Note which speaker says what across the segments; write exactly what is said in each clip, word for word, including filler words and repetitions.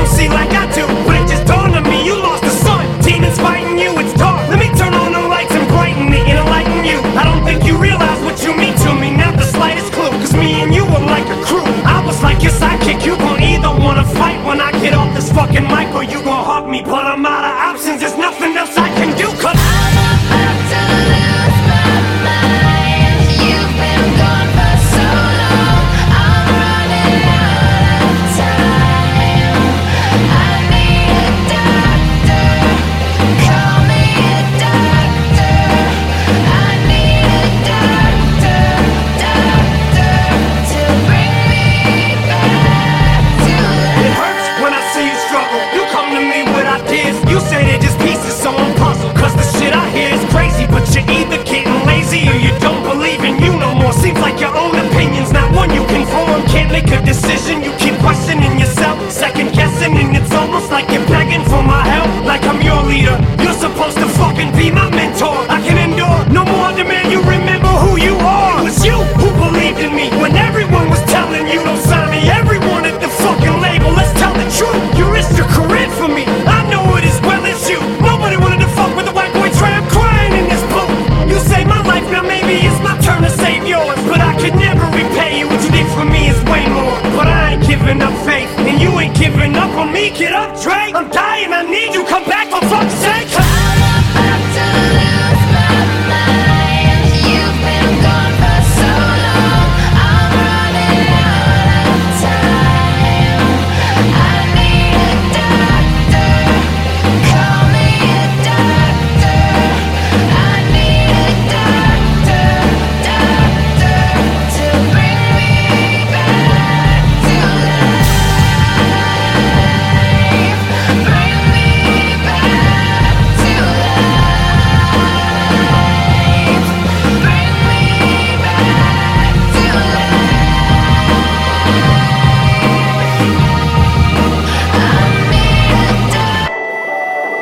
Speaker 1: see like I do, but it just dawned on me, you lost the sun. Demons fighting you, it's dark. Let me turn on the lights and brighten it, enlighten you. I don't think you realize what you mean to me, not the slightest clue. Cause me and you were like a crew. I was like your sidekick, you gon' either wanna fight when I get off this fucking mic, or you gon' hug me. But I'm out of options, there's nothing else I can do. Cause
Speaker 2: I'm about to lose my mind. You've been gone for so long, I'm running out of time. I need a doctor, call me a doctor. I need a doctor, doctor, to bring me back to life.
Speaker 1: it hurts when I see you struggle. You come to me with ideas, you say they're just pieces, so I'm puzzled. Cause the shit I hear is crazy, but you're either getting lazy or you don't believe in you no more. Seems like your own opinion's not one you can form. Can't make a decision, you keep questioning yourself, second guessing, and it's almost like you're begging for my help. Like I'm your leader, you're supposed to fucking be my mentor. I can endure no more demand you remember who you are. It was you who believed in me when everyone was telling you don't sign me. Everyone at the fucking label, let's tell the truth. You risked your career for me, I know it as well as you. Nobody wanted to fuck with the white boy tramp crying in this booth. You saved my life, now maybe it's my turn to save yours. But I could never repay you, what you did for me is way more. But I ain't giving up faith, and you ain't giving up on me. Get up, Dre, I'm dying, I need you, come back for fuck's sake.
Speaker 2: I'm about to lose my mind. You've been gone for so long, I'm running out of time. I need a doctor, call me a doctor. I need a doctor, doctor, to bring me back to life. Bring me back to life. Bring me back to life. I need a doctor.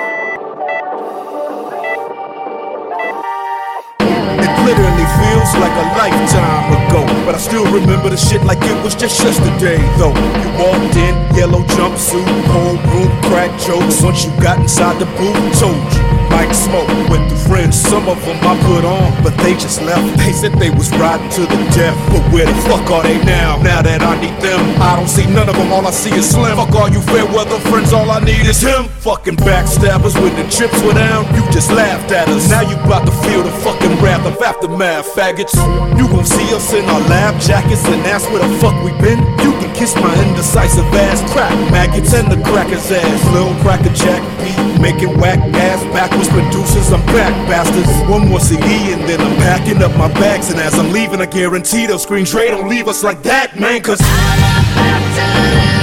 Speaker 3: It literally feels like a lifetime ago, but I still remember the shit like it was just yesterday though. You walked in, yellow jumpsuit, whole room, crack jokes. Once you got inside the booth, told you might smoke with the friends. Some of them I put on, but they just left. They said they was riding to the death, but where the fuck are they now? Now that I need them, I don't see none of them, all I see is Slim. Fuck all you fair weather friends, all I need is him. Fucking backstabbers, when the chips were down, you just laughed at us. Now you about to feel the fucking wrath of aftermath, faggots. You gon' see us in our lab jackets and ask where the fuck we been. You can kiss my indecisive ass, crack maggots and the cracker's ass. Lil' cracker jack beat, making whack ass backwards producers. I'm back, bastards. One more C D and then I'm packing up my bags. And as I'm leaving, I guarantee they'll scream, Dre, don't leave us like that, man. Cause
Speaker 2: I'm about to lose